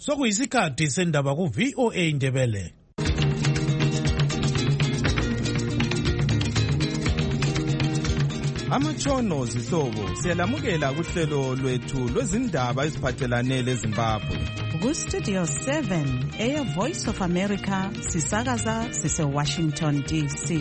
Sokuyisikhathi sendaba ku VOA Indebele. Amatshono zihlobo siyalamukela kuhlelo lwethu lwezindaba eziphathelane leZimbabwe. Ku Studio 7 Air Voice of America sisakaza sise Washington DC.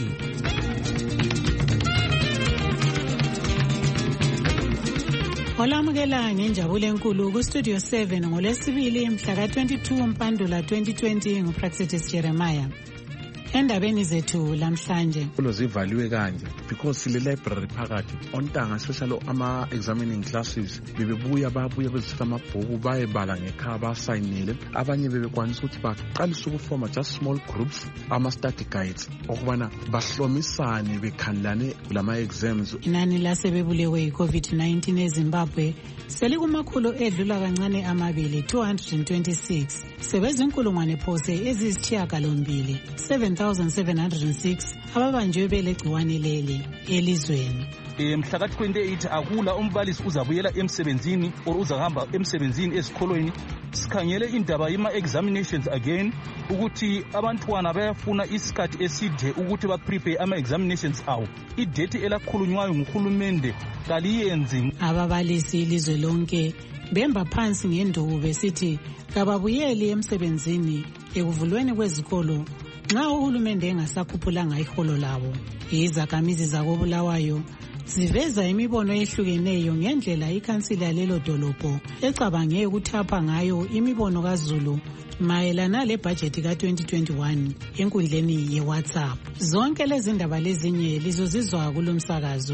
Olamukela ngenjabulo enkulu ku Studio 7 ngolwesibili mhla ka-22 Mpandula 2020 nguPraxitis Jeremiah. Endabeni zethu lamhlanje zivaliwe kanje because sile library phakathi ontanga especially ama-examining classes bebebuya bezithatha amabhuku bayebala ngekhaya basayinile. Abanye bebekwanisa ukuthi baqalise ukufoma just small groups ama-study guides okubana bahlomisane bekhangelane kulama-exams. Inani lasebebulewe yi-COVID-19 eZimbabwe selikumakhulu edlula kancane amabili 226 sebezinkulungwane phose eziyisithiyagalombili 7,706 ababanjwe belegciwane leli elizweni. Mhla ka-28 akula umbalisi uzabuyela emsebenzini or uzahamba emsebenzini esikolweni. Sikhangele indaba yama-examinations again ukuthi abantwana bayafuna isikhathi eside ukuthi baprepare ama-examinations awo. Idate elakhulunywayo nguhulumende kaliyenzi. Ababalisi ilizwe lonke bemba phansi ngenduku besithi kababuyeli emsebenzini ekuvulweni kwezikolo nxa uhulumende engasakhuphulanga iholo labo. Izakhamizi zakoBulawayo ziveza imibono ehlukeneyo ngendlela ikhansila lelo dolobho ecabange ukuthapha ngayo imibono kaZulu mayelana lebhajethi ka-2021 enkundleni ye-WhatsApp. Zonke lezi ndaba lezinye lizozizwa kulomsakazo.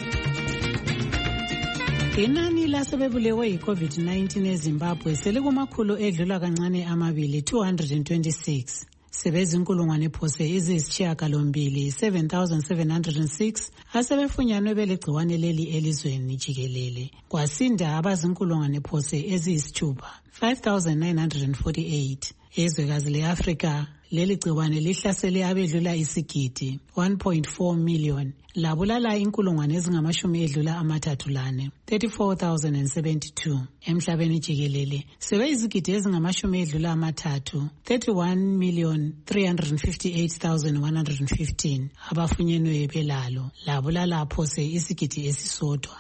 Inani lasebebulewe yi-COVID-19 eZimbabwe selikumakhulu edlula kancane amabili 226 sebezinkulungwane phose eziyisithiyagalombili 7,706 asebefunyanwe belegciwane leli elizweni jikelele. Kwasinda abazinkulungwane phose eziyisithupha 5,948. Ezwekazi le-Afrika leli gciwane lihlasele abedlula isigidi 1.4 million labulala inkulungwane ezingamashumi edlula amathathu lane 34,072. Emhlabeni jikelele sebeyizigidi ezingamashumi edlula amathathu 31,358,115 abafunyenwe belalo labulala phose isigidi esisodwa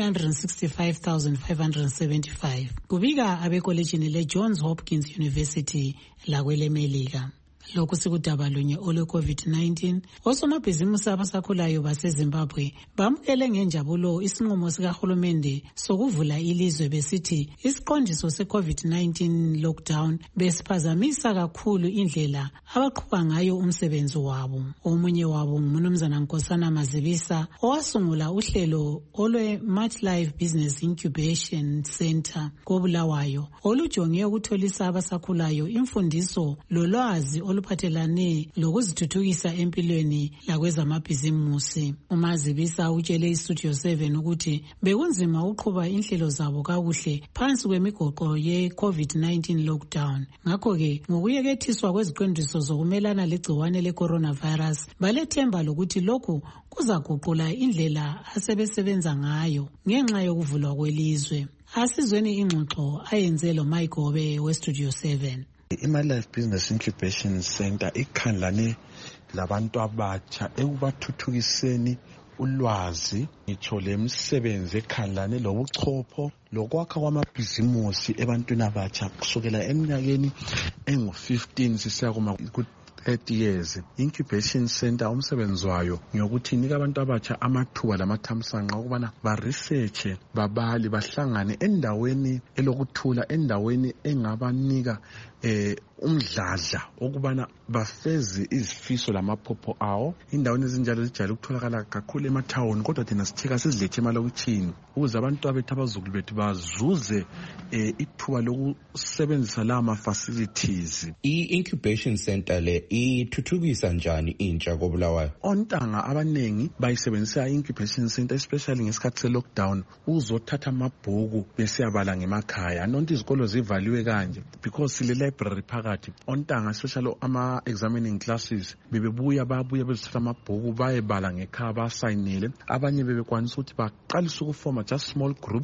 965,575 kubika abekolejini le-Johns Hopkins University lakwelemelika. Lokhu sikudaba lunye olwe-COVID-19. Osomabhizimusi abasakhulayo baseZimbabwe bamukele ngenjabulo isinqumo sikahulumende sokuvula ilizwe besithi isiqondiso se-COVID-19 lockdown besiphazamisa kakhulu indlela abaqhuba ngayo umsebenzi wabo. Omunye wabo nguMnumzana Nkosana Mazibisa owasungula uhlelo olwe-Much Life Business Incubation Center koBulawayo olujonge ukutholisa abasakhulayo imfundiso lolwazi oluphathelane lokuzithuthukisa empilweni lakwezamabhizimusi. uMazibisa utshele iStudio 7 ukuthi bekunzima uqhuba inhlelo zabo kakuhle phansi kwemigoqo ye-COVID-19 lockdown. Ngakho-ke ngokuyekethiswa kweziqondiso zokumelana legciwane le-coronavirus balethemba lokuthi lokhu kuzaguqula indlela asebesebenza ngayo ngenxa yokuvulwa kwelizwe. Asizweni ingxoxo ayenze loMike Gobe weStudio 7. I-MyLife Business Incubation Center ikhangelane labantu abatsha ekubathuthukiseni ulwazi ngitsho lemisebenzi ekhangelane lobuchopho lokwakha kwamabhizimusi ebantwini abatsha kusukela eminyakeni engu-15 sisiya ku-30 years. Incubation Center umsebenzi wayo ngokuthi inika abantu abatsha amathuba lamathamsanqa ukubana baresearche, babali, bahlangane endaweni elokuthula, endaweni engabanika umdladla ukubana bafeze izifiso lamaphupho awo. Indaweni ezinjalo zijayele ukutholakala kakhulu emathawuni, kodwa thina sitheka sizilethe emalokitshini ukuze abantu abethu abazukulu bethu bazuze ithuba lokusebenzisa la ma-facilities. I-incubation center le ithuthukisa njani intsha koBulawayo? Ontanga abanengi bayisebenzisa i-incubation center especially ngesikhathi se-lockdown uzothatha amabhuku besiyabala ngemakhaya. Nonke izikolo zivaliwe kanje because sile library phakathi ontanga especially ama-examining classes bebebuya bezithatha amabhuku bayebala ngekhaya basayinile. Abanye bebekwanisa ukuthi baqalise ukufoma just small groups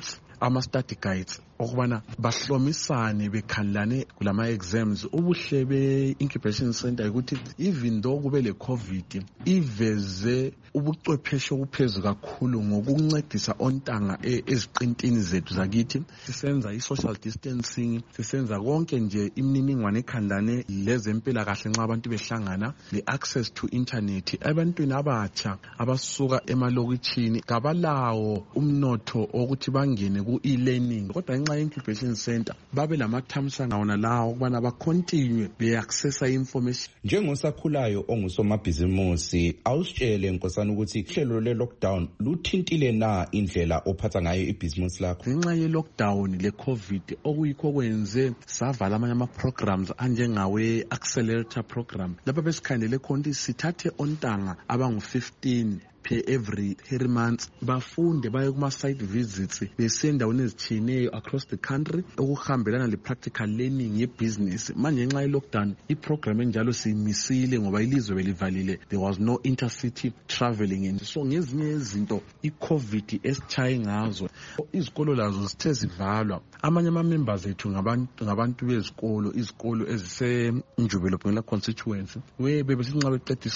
ama-study guides okubana bahlomisane bekhangelane kulama exams. Ubuhle be-incubation center ukuthi even though kube le COVID iveze ubuchwepheshe obuphezulu kakhulu ngokuncedisa ontanga eziqintini zethu zakithi. Sisenza i-social distancing, sisenza konke nje imininingwane ekhangelane lezempilakahle nxa abantu behlangana, le-access to internet. Abantwini abatsha abasuka emalokitshini kabalawo umnotho ukuthi bangene ku-e-learning, kodwa ngenxa ye-incubation center babe lamathamsanqa wona lawo ukubana bacontinue be-accessa information. Njengosakhulayo ongusomabhizimusi, awusitshele nkosana ukuthi uhlelo le-lockdown luthintile na indlela ophatha ngayo ibhizimusi lakho? Ngenxa ye-lockdown le-COVID okuyikho kwenze savala amanye ama-programs anjengawe-accelerator program lapha besikhandele khona ukuthi sithathe ontanga abangu-15 per every 3 months bafunde baye kuma-site visits besendaweni ezitshiyeneyo across the country okuhambelana le-practical learning ye-business. Manje ngenxa ye-lockdown iprogram enjalo siyimisile ngoba ilizwe belivalile, there was no intercity traveling, and so ngezinye izinto i-COVID esitshaye ngazo izikolo lazo zithe zivalwa. Amanye ama-members ethu ngabantu bezikolo, izikolo ezise-Njubelo constituency bebesinxa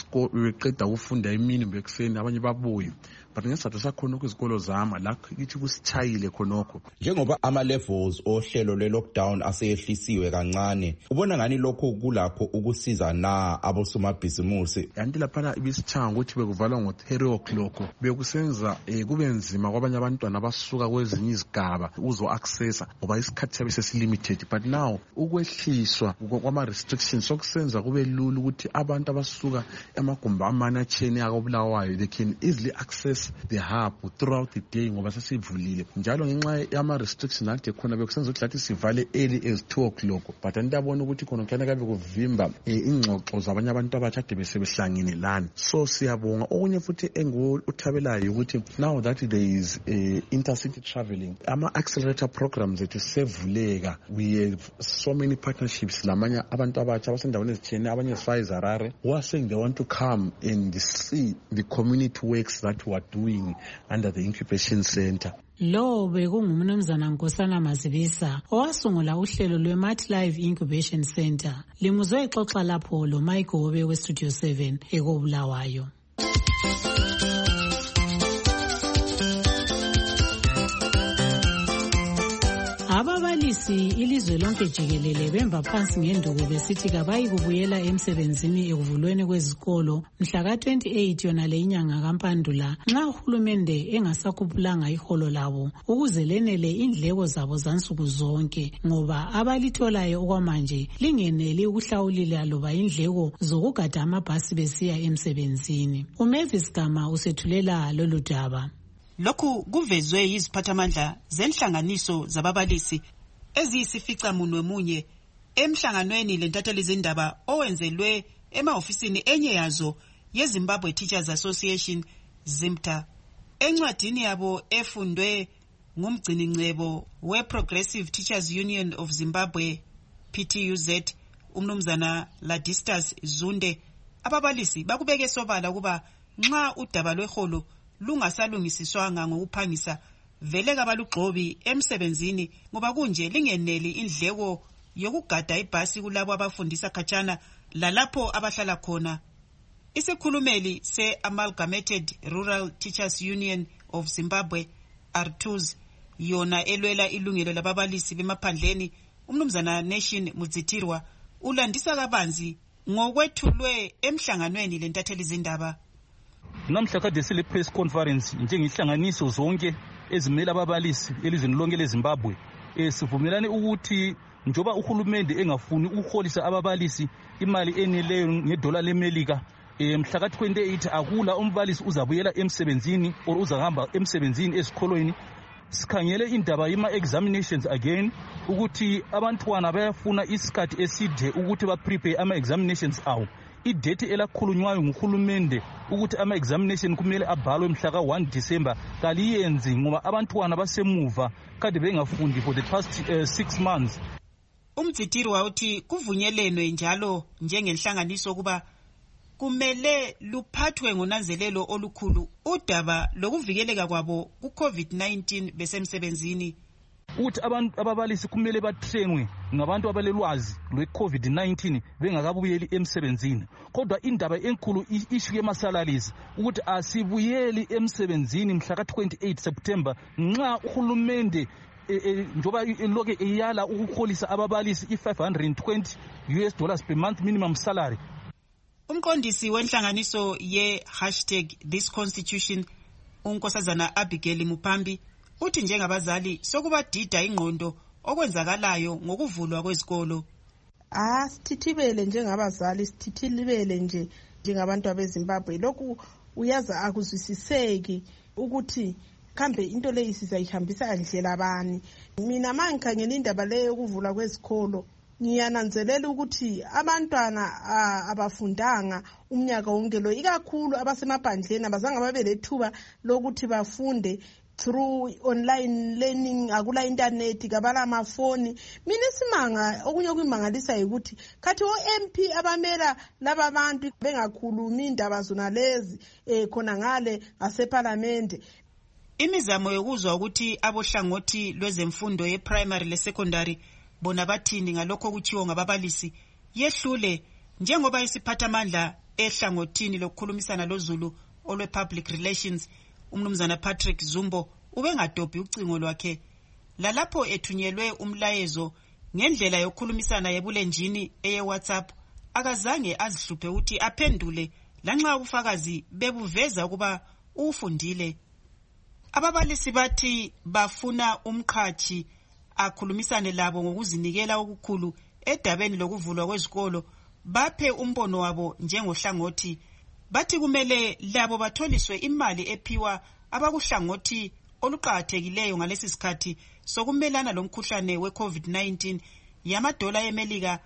beqeda ukufunda emini bekuseni abanye babuye, but ngesizathu sakhona kwizikolo zama lakho kithi kusitshayile khonokho. Njengoba ama-levels ohlelo le-lockdown aseyehlisiwe kancane, ubona ngani lokho kulakho ukusiza na abosomabhizimusi? Yanti laphana ibisithanga ukuthi bekuvalwa ngo-3 o'clock bekusenza kube nzima kwabanye abantwana abasuka kwezinye izigaba uzo-accessa ngoba isikhathi sabe sesilimited, but now ukwehliswa kwama-restrictions sokusenza kube lula ukuthi abantu abasuka emagumbi amane atshiyene akobulawayo they can easily access the hub throughout the day ngoba sesivulile. Njalo ngenxa yama-restrictions ade khona bekusenza ukuthi lathi sivale early as 2 o'clock, but andabona ukuthi khona kuyana kabe kuvimba ingxoxo zabanye abantu abatsha ade besebehlangene lana. So siyabonga. Okunye futhi enguthabelayo ukuthi now that there is intercity traveling, ama-accelerator programs ethu sevuleka. We have so many partnerships lamanye abantu abatsha abasendaweni ezithiyene, abanye esifayi Harare, who are saying they want to come and see the community works that we are doing under the incubation center. Lo bekungumnumzana Nkosana Mazibisa owasungula uhlelo lwe-Mat Live Incubation Center. Limuzwe exoxa lapho lo Michael we-Studio 7 ekobulawayo. Ababalisi ilizwe lonke jikelele bemva phansi ngenduku besithi kabayi kubuyela emsebenzini ekuvulweni kwezikolo mhla ka-28 yona le inyanga kaMpandula nxa uhulumende engasakhuphulanga iholo labo ukuze lenele indleko zabo zansuku zonke, ngoba abalitholayo okwamanje lingeneli ukuhlawulila loba indleko zokugada amabhasi besiya emsebenzini. uMavis Gama usethulela lolu daba. Lokhu kuvezwe yiziphathamandla zenhlanganiso zababalisi eziyisificamunwemunye emhlanganweni lentatheli zindaba owenzelwe emahofisini enye yazo yeZimbabwe Teachers Association ZIMTA. Encwadini yabo efundwe ngumgcinincebo we-Progressive Teachers Union of Zimbabwe PTUZ umnumzana Ladistas Zunde, ababalisi bakubeke sobala kuba nxa udaba lweholo lungasalungisiswanga ngokuphangisa vele kabalugxobi emsebenzini ngoba kunje lingeneli indleko yokugada ibhasi kulabo abafundisa khatshana lalapho abahlala khona. Isikhulumeli se-Amalgamated Rural Teachers Union of Zimbabwe R2s yona elwela ilungelo lababalisi bemaphandleni umnumzana Nation Mudzitirwa ulandisa kabanzi ngokwethulwe emhlanganweni lentatheli zindaba. Namhla kade sile press conference njengehlanganiso zonke ezimela ababalisi elizweni lonke leZimbabwe sivumelane ukuthi njoba uhulumende engafuni ukuholisa ababalisi imali eneleyo ngedola leMelika mhla ka-28 akula umbalisi uzabuyela emsebenzini or uzahamba emsebenzini esikolweni. Sikhangele indaba yama-examinations again ukuthi abantwana bayafuna isikhathi eside ukuthi ba-prepare ama-examinations awo. Idate elakhulunywayo nguhulumende ukuthi ama-examination kumele abhalwe mhla ka-1 December kaliyenzi ngoba abantwana basemuva kade bengafundi for the past 6 months. Umdzitirwa uthi kuvunyelene njalo njengenhlanganiso kuba kumele luphathwe ngonanzelelo olukhulu udaba lokuvikeleka kwabo ku-COVID-19 besemsebenzini. ukuthi abantu ababalisi kumele bathengwe ngabantu abalelwazi lwe-COVID-19 bengakabuyeli emsebenzini. Kodwa indaba enkulu issue yema-salaries ukuthi asibuyeli emsebenzini mhla ka-28 September nxa uhulumende njoba loke eyala ukuholisa ababalisi $520 per month minimum salary. Umqondisi wenhlanganiso ye#ThisConstitution unkosazana Abigail Mupambi uthi njengabazali sokubadida ingqondo okwenzakalayo ngokuvulwa kwezikolo. Sithithibele njengabazali, sithithibele njengabantu abeZimbabwe. Lokhu uyaza akuzwisiseki ukuthi kambe into leyi sizayihambisa ndlela bani. Mina mangikhangela indaba leyo yokuvulwa kwezikolo ngiyananzelela ukuthi abantwana abafundanga umnyaka wonke lo, ikakhulu abasemaphandleni abazange babe lethuba lokuthi bafunde through online learning, akula internet, kabala amafoni. Mina isimanga okunye okuyimangalisa ukuthi khathi o-MP abamela laba bantu bengakhulumi indaba zona lezi khona ngale ngaseParliament. Imizamo yokuzwa ukuthi abohlangothi lwezemfundo ye-primary le-secondary bona bathini ngalokho kuthiwo ngababalisi yehlule, njengoba isiphathamandla ehlangothini lokukhulumisana loZulu olwe-public relations umnumzana Patrick Zumbo ubengadobhi ucingo lwakhe lalapho ethunyelwe umlayezo ngendlela yokukhulumisana yebulenjini eye-WhatsApp akazange azihluphe ukuthi aphendule lanxa ubufakazi bebuveza ukuba ufundile. Ababalisi bathi bafuna umqhathi akhulumisane labo ngokuzinikela okukhulu edabeni lokuvulwa kwezikolo, baphe umbono wabo njengohlangothi. Bathi kumele labo batholiswe imali ephiwa abakuhlangothi oluqhakathekileyo ngalesi sikhathi sokumelana lomkhuhlane we-COVID-19 yamadola eMelika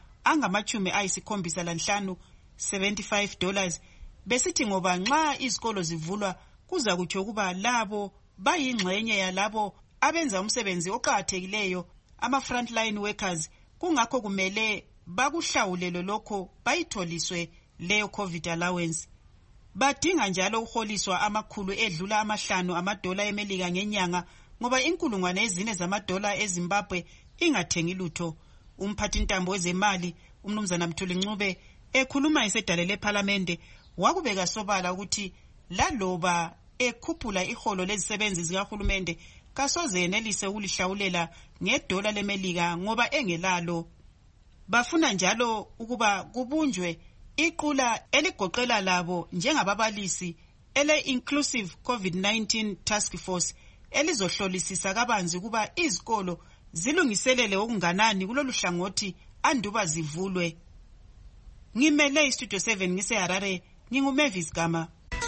angama-75 $75. Besithi ngoba nxa izikolo zivulwa kuza kutsho kuba labo bayingxenye yalabo abenza umsebenzi oqhakathekileyo, ama-frontline workers, kungakho kumele bakuhlawulelo lokho bayitholiswe leyo COVID allowance. Badinga njalo uholiswa amakhulu edlula $5 eMelika ngenyanga ngoba $4,000 eZimbabwe ingathengi lutho. Umphathintambo wezemali umnumzana Mthuli Ncube ekhuluma esedale leParliament wakubeka sobala ukuthi laloba ekhuphula iholo lezisebenzi zikahulumende kasoze yenelise ukulihlawulela $1 leMelika ngoba engelalo. Bafuna njalo ukuba kubunjwe iqula eligoqela labo njengababalisi ele-Inclusive COVID-19 Task Force elizohlolisisa kabanzi kuba izikolo zilungiselele okunganani kulolu hlangothi anduba zivulwe. Ngimele iStudio 7 ngiseHarare, nginguMavis Gama.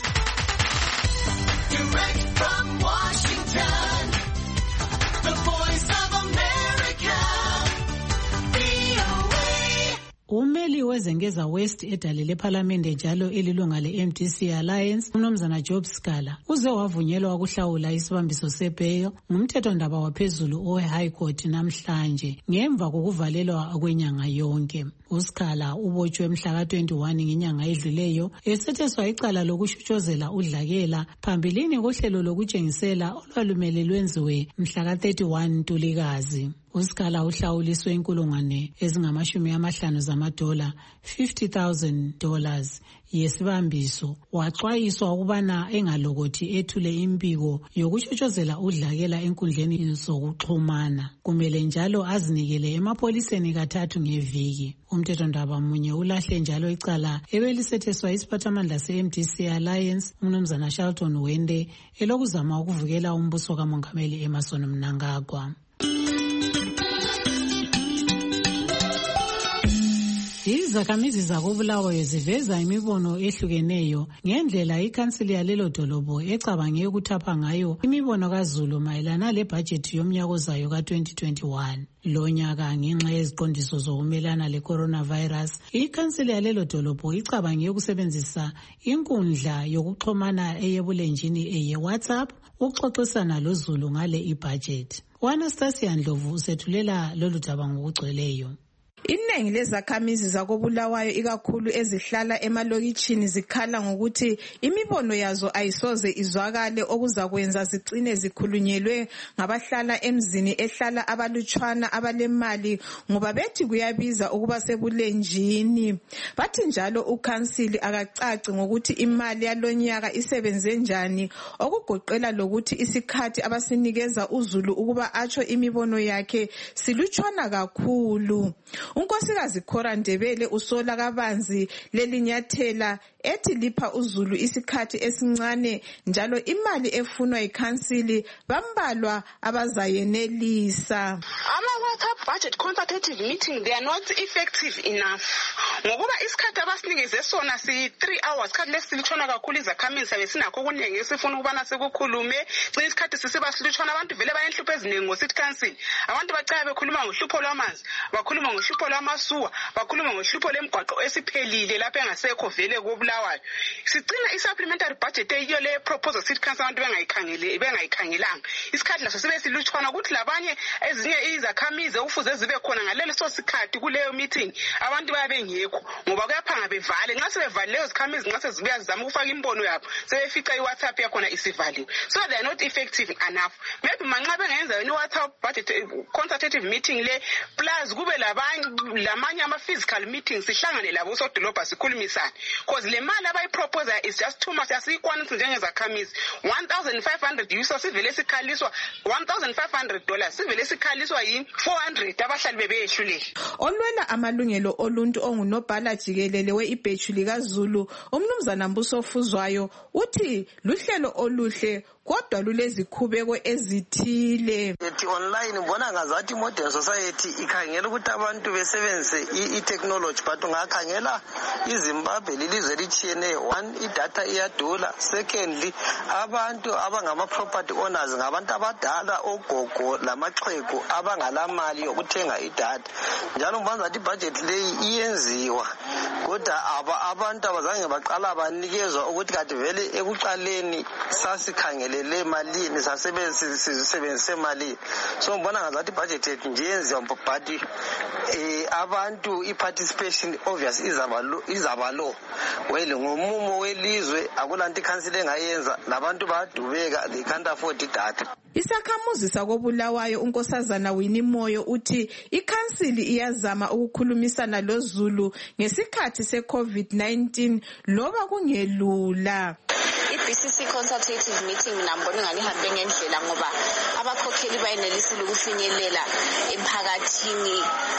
Direct from Washington, the Voice of America, VOA. Umeli wezengeza West edale leParliament njalo elilunga le-MDC Alliance umnumzana Job Scala uze wavunyelwa ukuhlawula isibambiso sebail ngumthethondaba waphezulu owe-High Court namhlanje ngemva kokuvalelwa kwenyanga yonke. uScala ubotshwe mhla ka-21 ngenyanga edluleyo esetheswa icala lokushutshozela udlakela phambilini kohlelo lokutshengisela olwalumele lwenziwe mhla ka-31 Ntulikazi. uScala uhlawuliswe $50,000 $50,000 yesibambiso. Waxwayiswa ukubana engalokothi ethule imbiko yokushotshozela udlakela enkundleni zokuxhumana. Kumele njalo azinikele emapoliseni kathathu ngeviki. Umthethondaba munye ulahle njalo icala ebelisetheswa isiphathamandla se-MDC Alliance umnumzana Shelton Wende elokuzama ukuvukela umbuso kamongameli Emmerson Mnangagwa. Izakhamizi zakoBulawayo ziveza imibono ehlukeneyo ngendlela ikhansili yalelo dolobho ecabange ukuthapha ngayo imibono kaZulu mayelana lebhajethi yomnyaka ozayo ka-2021. Lo nyaka ngenxa yeziqondiso zokumelana le-coronavirus, ikhansili yalelo dolobho icabange ukusebenzisa inkundla yokuxhumana eyebulenjini eye-WhatsApp ukuxoxisana loZulu ngale ibhajethi. Anastasia Ndlovu usethulela lolu daba ngokugcweleyo. Iningi lezakhamizi zakoBulawayo ikakhulu ezihlala emalokitshini zikhala ngokuthi imibono yazo ayisoze izwakale okuzakwenza zigcine zikhulunyelwe ngabahlala emzini ehlala abalutshwana abalemali ngoba bethi kuyabiza ukuba sebulenjini. Bathi njalo ukhansili akacaci ngokuthi imali yalonyaka isebenze njani okugoqela lokuthi isikhathi abasinikeza uZulu ukuba atsho imibono yakhe silutshwana kakhulu. Unkosikazi Khora Ndebele usola kabanzi lelinyathela ethi lipha uZulu isikhathi esincane njalo imali efunwa yikhansili bambalwa abazayenelisa. Ama-WhatsApp budget consultative meeting, they are not effective enough. Ngokuba isikhathi abasinikeze sona si-3 hours, isikhathi lesilutshwana kakhulu izakhamizi sabe sinakho okuningi esifuna ukubana sikukhulume. Xa isikhathi sisiba silutshwana abantu vele bayenhlupho eziningi ngo-city council. Abantu bacala bekhuluma ngohlupho lwamanzi, bakhuluma ngohlupho lwamasuwa, bakhuluma ngohlupho lemgwaqo esiphelile lapho engasekho vele koBulawayo. Sigcina i-supplementary budget eyiyo le proposal city council abantu bengayikhangelanga. Isikhathi laso sibe silutshwana ukuthi labanye ezinye izakhamizi okufuze zibe khona ngalelo sikhathi kuleyo meeting abantu bayabengekho ngoba kuyaphanga bevale. Nxa sebevale leyo zikhamizi nxa sezibuya zizama ukufaka imbono yabo sebefica iWhatsApp yakhona isivaliwe. So they are not effective enough. Maybe manxa bengenza yona iWhatsApp budget consultative meeting le plus kube lamanye ama-physical meetings sihlangane labo usodolobha sikhulumisane because le mali abayipropose is just too much. Asiyikwanisi njengezakhamizi 1,500 yuso sivele sikhaliswa $1,500 sivele sikhaliswa yi-400 abahlali bebeyehluleli. Olwela amalungelo oluntu ongunobhala jikelele we-ibhethu likaZulu umnumzana Mbuso Fuzwayo uthi luhlelo oluhle kodwa lulezikhubeko ezithile. Ethi online ubona ngazathi modern society ikhangela ukuthi abantu besebenzise i-technology but ungakhangela iZimbabwe lilizwe litshiyeneyo. One, idatha iyadula. Secondly, abantu abangama-property owners ngabantu abadala ogogo lamaxhegu abangalamali yokuthenga idatha. Njalo mbona ngathi ibudget leyi iyenziwa kodwa abantu abazange baqala banikezwa ukuthi kade vele ekuqaleni sasikhangelele malini sasebenzise malini. So mbona ngazathi ibudget yethu nje yenziwa but abantu i-participation obvious izaba low. Well ngomumo welizwe akulanto ikhansile engayenza nabantu bayadubeka they can't afford idatha. Isakhamuzi sakoBulawayo unkosazana Winnie Moyo uthi ikhansili iyazama ukukhulumisana loZulu ngesikhathi se-COVID-19 loba kungelula. I-BCC consultative meeting nambona ngani ihambe ngendlela ngoba abakhokheli bayenelisile ukufinyelela emphakathini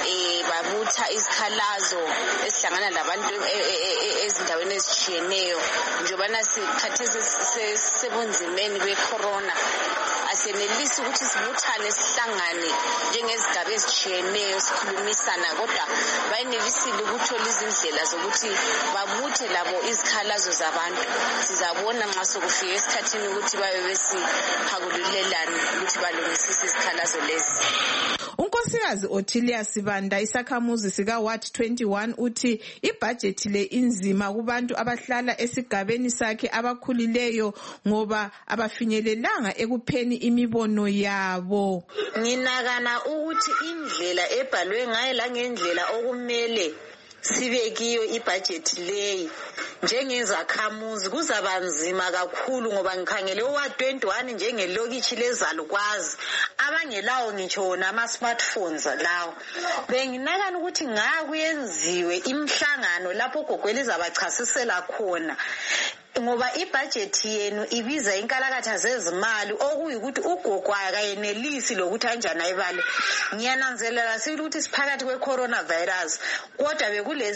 babutha izikhalazo esihlangana labantu ezindaweni ezitshiyeneyo njobana sikhathesi sebunzimeni be-corona asenelisi ukuthi sibuthane sihlangane njengezigaba ezitshiyeneyo sikhulumisana kodwa bayenelisile ukuthola izindlela zokuthi babuthe labo izikhalazo zabantu. Sizabona nxa sokufika esikhathini ukuthi babe besiphakululelane ukuthi balungisise izikhalazo lezi. Unkosikazi Othilia Sibanda isakhamuzi sika Ward 21 uthi ibudget le inzima kubantu abahlala esigabeni sakhe abakhulileyo ngoba abafinyelelanga ekupheni imibono yabo. Nginakana ukuthi indlela ebhalwe ngayo la ngendlela okumele sibekiyo ibudget leyi njengezakhamuzi kuzaba nzima kakhulu ngoba ngikhangele owa-21 njengelokitshi lezalukwazi abangelawo ngitsho nama-smartphones lawo. Benginakana ukuthi ngakuyenziwe imihlangano lapho ogogweli zabachasisela khona ngoba ibudget yenu ibiza inkalakatha zezimali okuyikuthi ugogo akayenelisi lokuthi anjani ayibale. Ngiyananzelela sibili ukuthi siphakathi kwe-coronavirus kodwa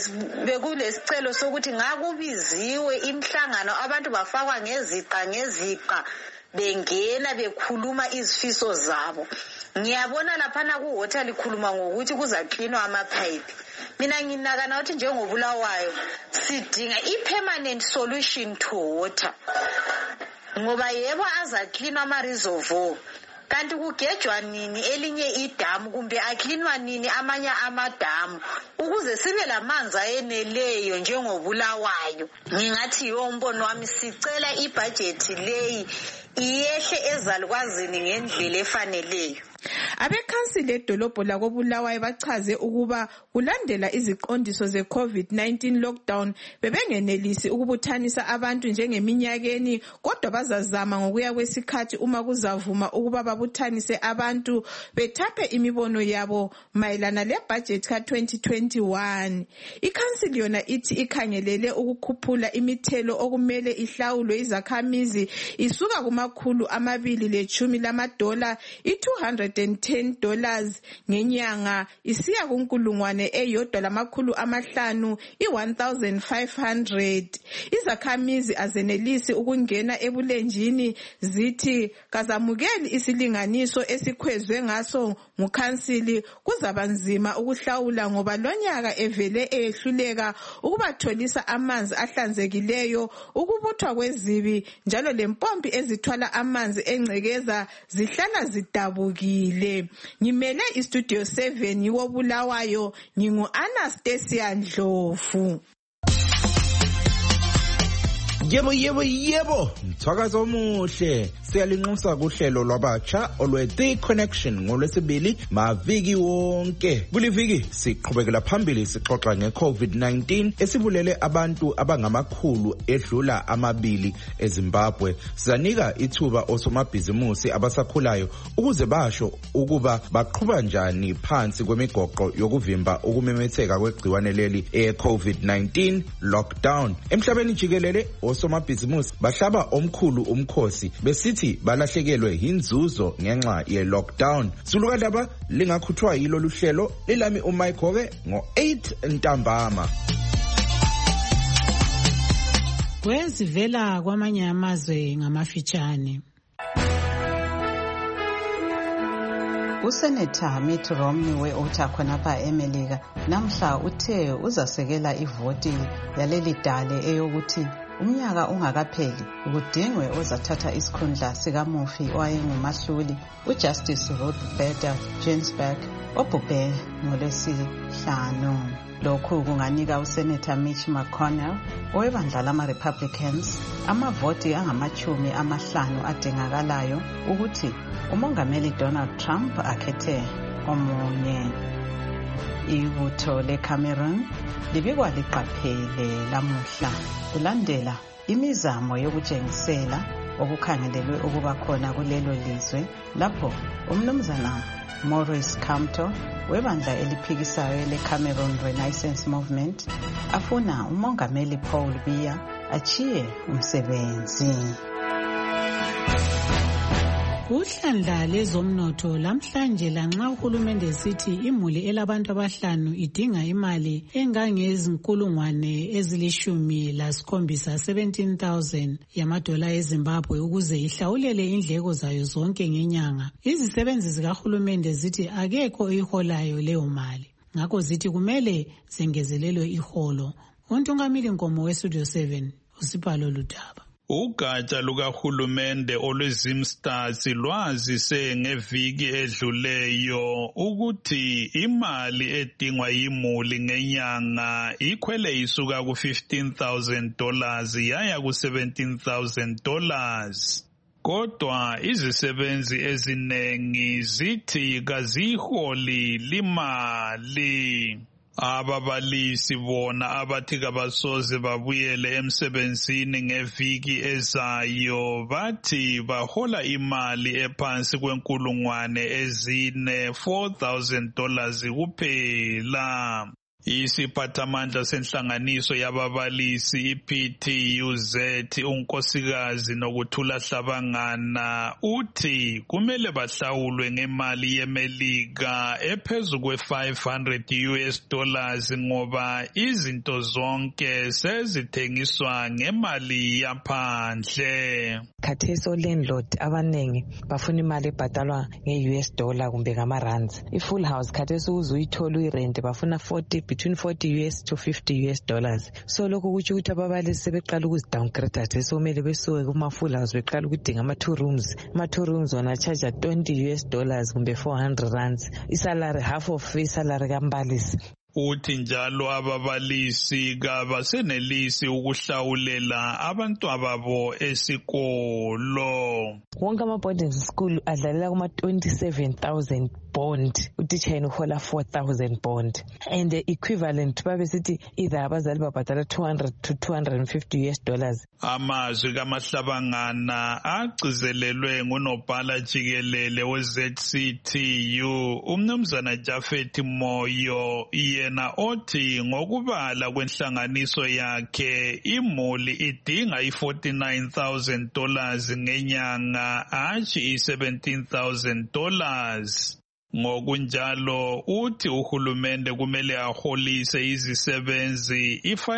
bekulesicelo sokuthi ngakubiziwe imihlangano abantu bafakwa ngeziqa bengena bekhuluma izifiso zabo. Ngiyabona laphana kuwater likhuluma ngokuthi kuzaklinwa amapipe. Mina nginakana ukuthi njengoBulawayo sidinga i-permanent solution to water ngoba yebo azaklinwa ama-reservoir kanti kugejwa nini elinye idamu kumbe aklinwa nini amanye amadamu ukuze sibe lamanzi ayeneleyo njengoBulawayo. Ngingathi yombono wami sicela ibudget leyi iyehle ezalukwazini ngendlela efaneleyo. Abekhansili edolobho lakoBulawayo bachaze ukuba kulandela iziqondiso ze-COVID-19 lockdown bebengenelisi ukubuthanisa abantu njengeminyakeni, kodwa bazazama ngokuya kwesikhathi uma kuzavuma ukuba babuthanise abantu bethaphe imibono yabo mayelana lebudget ka-2021. Ikhansili yona ithi ikhangelele ukukhuphula imithelo okumele ihlawulwe izakhamizi isuka $210 $210 ngenyanga isiya $1,500 $1,500. Izakhamizi azenelisi ukungena ebulenjini, zithi kazamukeli isilinganiso esikhwezwe ngaso ngukhansili, kuzabanzima ukuhlawula ngoba lonyaka evele eyehluleka ukubatholisa amanzi ahlanzekileyo, ukubuthwa kwezibi njalo lempompi ezithwala amanzi engcekeza zihlala zidabukile. Ngimele istudio 7 yiwoBulawayo, ngingu-Anastasia Ndlovu. Yebo, mthakazo omuhle. Siyalinxusa kuhlelo lwabatsha olwe-The Connection ngolwesibili maviki wonke. Kuliviki siqhubekela phambili sixoxa nge-COVID-19 esibulele abantu abangamakhulu edlula 2 eZimbabwe. Sizanika ithuba osomabhizimusi abasakhulayo ukuze basho ukuba baqhuba njani phansi kwemigoqo yokuvimba ukumemetheka kwegciwane leli e-COVID-19 lockdown. Emhlabeni jikelele osomabhizimusi bahlaba omkhulu umkhosi besithi balahlekelwe inzuzo ngenxa ye-lockdown. Sulukadaba lingakhuthwa yilo luhlelo lilami uMike ngo-8 ntambama. Kwezivela kwamanye amazwe ngamafitshane. Usenator Mitt Romney we-Utah khonapha eMelika namhla uthe uzasekela ivoti yaleli dale eyokuthi umnyaka ungakapheli kudingwe ozathatha isikhundla sikamufi owayengumahluli uJustice Ruth Bader Ginsburg obhubhe ngoLwesihlanu. Lokhu kunganika uSenator Mitch McConnell owebandla lama-Republicans amavoti angama-50 adingakalayo ukuthi umongameli Donald Trump akhethe omunye. Ibutho leCameroon libikwa liqaphele lamuhla kulandela imizamo yokujengisela okukhangelelwe ukuba khona kulelo lizwe lapho umnumzana Maurice Kamto webandla eliphikisayo leCameroon Renaissance Movement afuna umongameli Paul Biya achiye umsebenzi. Uhlandla lezomnotho lamhlanje lanxa uhulumende esithi imuli elabantu abahlanu idinga imali engange$17,000 yamadola eZimbabwe ukuze ihlawulele indleko zayo zonke ngenyanga. Izisebenzi zikahulumende zithi akekho iholayo leyo mali, ngakho zithi kumele zengezelelwe iholo. Untungamili Nkomo weStudio 7 uSipalo Lutaba. Ugatsha lukahulumende olwezimstars lwazise ngeviki edluleyo ukuthi imali edingwa yimuli ngenyanga ikhwele isuka ku$15,000 yaya ku$17,000. Kodwa izisebenzi ezinengi zithi kaziholi limali. Ababalisi bona abathi kabasoze babuyele emsebenzini ngeviki ezayo bathi bahola imali ephansi kwe4,000 $4,000 kuphela. Isiphathamandla senhlanganiso yababalisi iPTUZ unkosikazi Nokuthula Hlabangana uthi kumele bahlawulwe ngemali yeMelika ephezulu kwe$500 ngoba izinto zonke sezithengiswa ngemali yaphandle. Khatheso landlord abanengi bafuna imali ebhatalwa nge-$, kumbe ngama-rands. I-full house khatheso uzuyithola irent bafuna between $40 to $50. So lokho kuthi ukuthi ababalisi sebeqala ukuzidowngrade somele besuke kuma-full house beqala ukudinga ama-2 rooms. Ama-2 rooms wona charge $20 kumbe R400. Isalary half of isalary kambalisi. Uthi njalo ababalisi kabasenelisi ukuhlawulela abantwababo esikolo. Wonke ama-boarding school adlalela kuma-27,000 bond. Utitsha yena uhola 4,000 bond. And the equivalent babe sithi either abazali babhadala $200 to $250. Amazwi kaMahlabangana agcizelelwe ngunobhala jikelele we-ZCTU umnumzana Jafet Moyo, yena othi ngokubala kwenhlanganiso yakhe imuli idinga $49,000 ngenyanga, hatshi $17,000. Ngokunjalo uthi uhulumende kumele aholise izisebenzi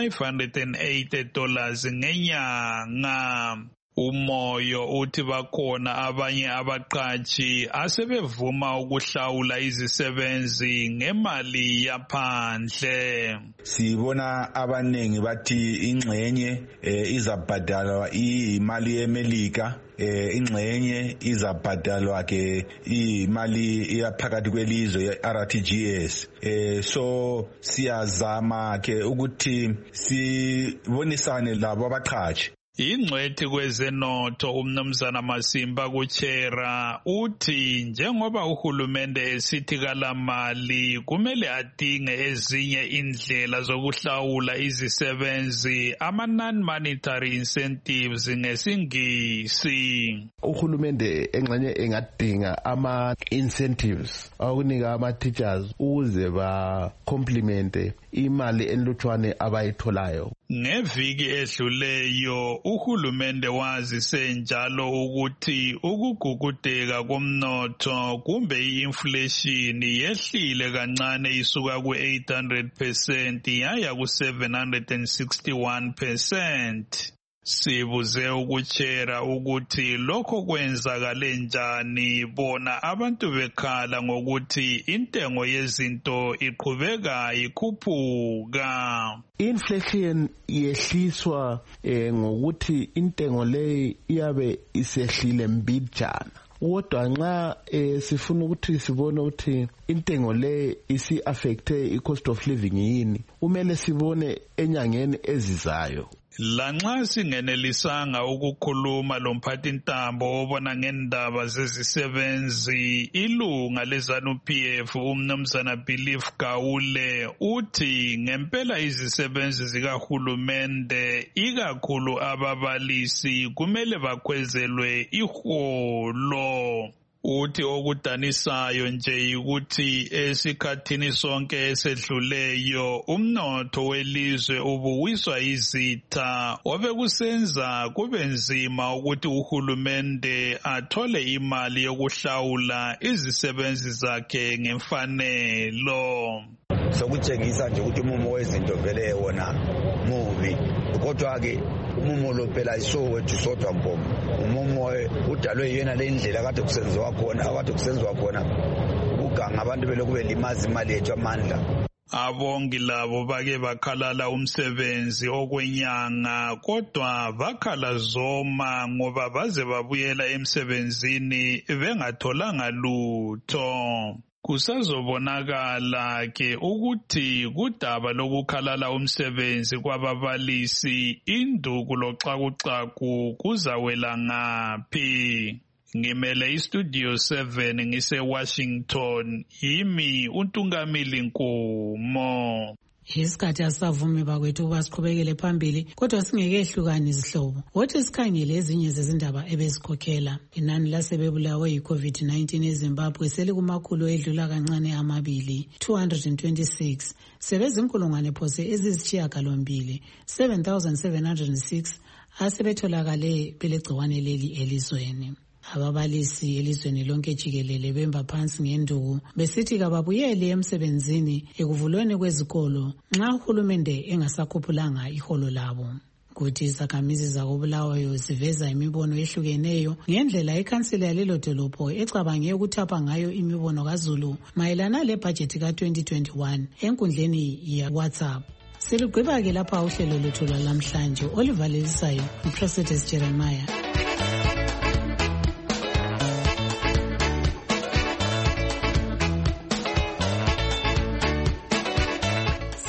$580 ngenyanga. Umoyo uthi bakhona abanye abaqatshi asebevuma ukuhlawula izisebenzi ngemali yaphandle. Sibona abanengi bathi ingxenye izabhadalwa imali yeMelika, ingxenye izabhadalwa ke imali yaphakathi kwelizwe ye-RTGS. So siyazama ke ukuthi sibonisane labo abaqhatshi. Ingcwethi kwezenotho umnumzana Masimba kuChera uthi njengoba uhulumende esithi kalamali kumele adinge ezinye indlela zokuhlawula izisebenzi, ama-non-monetary incentives ngesingisi. Uhulumende engxenye engadinga ama-incentives akunika ama-teachers ukuze ba-complemente imali enlutshwane abayitholayo. Ngeviki edluleyo uhulumende wazise njalo ukuthi ukugugudeka komnotho kumbe i-inflation yehlile kancane isuka ku-800% yaya ku-761%. Sibuze ukuChera ukuthi lokho kwenzakale njani, bona abantu bekhala ngokuthi intengo yezinto iqhubeka ikhuphuka. Inflation yehliswa ngokuthi intengo leyi iyabe isehlile mbijana. Kodwa nxa sifuna ukuthi sibone ukuthi intengo le isi-affecte i-cost of living yini, kumele sibone enyangeni ezizayo. Lanxa singenelisanga ukukhuluma lomphathintambo obona ngendaba zezisebenzi, ilunga leZANU-PF umnumzana Belief Gawule uthi ngempela izisebenzi zikahulumende ikakhulu ababalisi kumele bakhwezelwe iholo. Uthi okudanisayo nje yikuthi esikhathini sonke esedluleyo umnotho welizwe ubuwiswa izitha, obekusenza kube nzima ukuthi uhulumende athole imali yokuhlawula izisebenzi zakhe ngemfanelo. Sokutshengisa nje ukuthi umumo wezinto vele wona mubi, kodwa ke umumo lo phela isowethu sodwa mpomo. Umumo udalwe yena le ndlela kade kusenziwa khona ukuganga abantu bele kube limazi imali yethu amandla. Abongi labo bake bakhalala umsebenzi okwenyanga, kodwa bakhala zoma ngoba baze babuyela emsebenzini bengatholanga lutho. Kusazobonakala ke ukuthi kudaba lokukhalala umsebenzi kwababalisi induku loxakuxaku kuzawela ngaphi. Ngimele iStudio 7 ngise-Washington, yimi uNtungamili Nkumo. Isikhathi asavumi bakwethu ukuba siqhubekele phambili, kodwa singekehlukani izihlobo. Wothi sikhangele ezinye zezindaba ebezikhokhela. Inani lasebebulawe yi-COVID-19 eZimbabwe selikumakhulu edlula kancane 226. Sebezinkulungwane phose eziyisishiyagalombili 7,706 asebetholakale belegciwane leli elizweni. Ababalisi elizweni lonke jikelele bemba phansi ngenduku besithi kababuyele emsebenzini ekuvulweni kwezikolo nxa uhulumende engasakhuphulanga iholo labo. Kuthi izakhamizi zakoBulawayo ziveza imibono ehlukeneyo ngendlela ikhansila yalelo dolobho ecabange ukuthapha ngayo imibono kaZulu mayelana lebhajethi ka-2021 enkundleni ya-WhatsApp. Silugqiba-ke lapha uhlelo lwethu lwalamhlanje olivalelisayo uProfetes Jeremiah.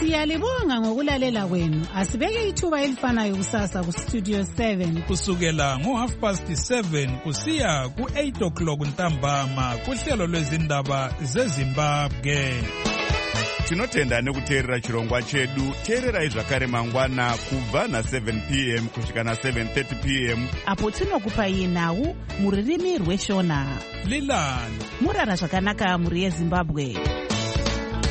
Siyalibonga ngokulalela kwenu. Asibeke ithuba elifanayo kusasa ku Studio 7 kusukela ngo7:30 kusiya ku8 o'clock ntambama kuhlelo lwezindaba zeZimbabwe. Tinotenda nekuteerera chirongwa chedu. Teererai zvakare mangwana kubva na7 p.m. kusvika na7:30 p.m. apo tinokupai nhau mururimi rweshona. Lilani murara zvakanaka muri yeZimbabwe.